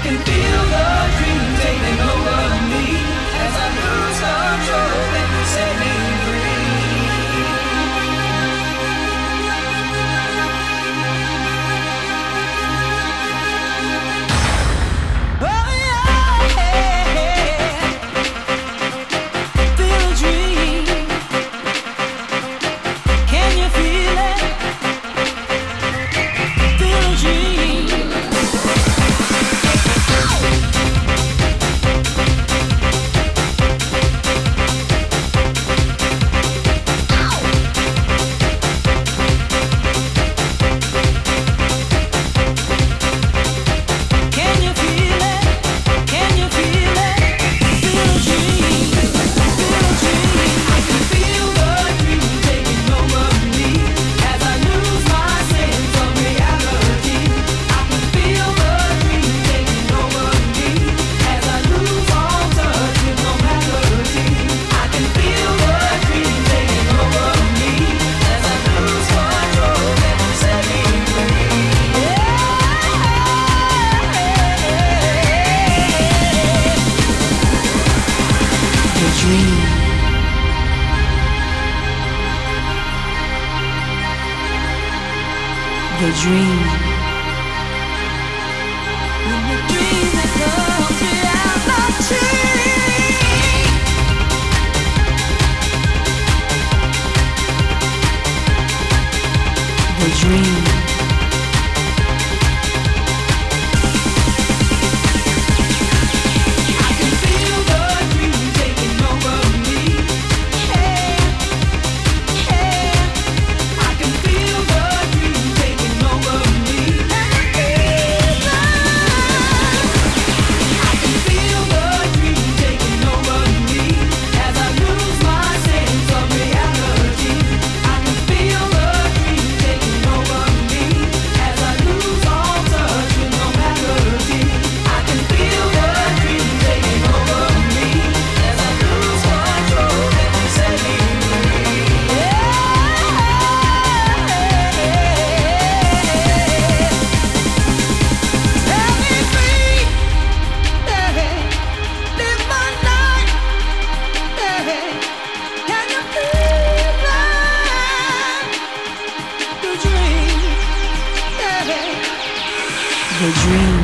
can feel the dream taking over me as I lose control and you set me free. Oh yeah, feel the dream. Can you feel it? Feel the dream. Can you feel it? Can you feel it? Feel the dream. Feel the dream. I can feel the dream taking over me as I lose my sense of reality. I can feel the dream taking over me as I lose all touch with no melody. I can feel the dream taking over me as I lose control and you set me free. The dream. The dream. When the dream becomes reality. The dream. I can feel the dream taking over me. Hey, hey. I can feel the dream taking over me. I can feel the dream taking over me as I lose my sense of reality. I can feel the dream taking over me as I lose all touch with no melody. I can feel the dream taking over me as I lose control and you set me free. Set me free. Live my life. Can you feel the dream? The dream.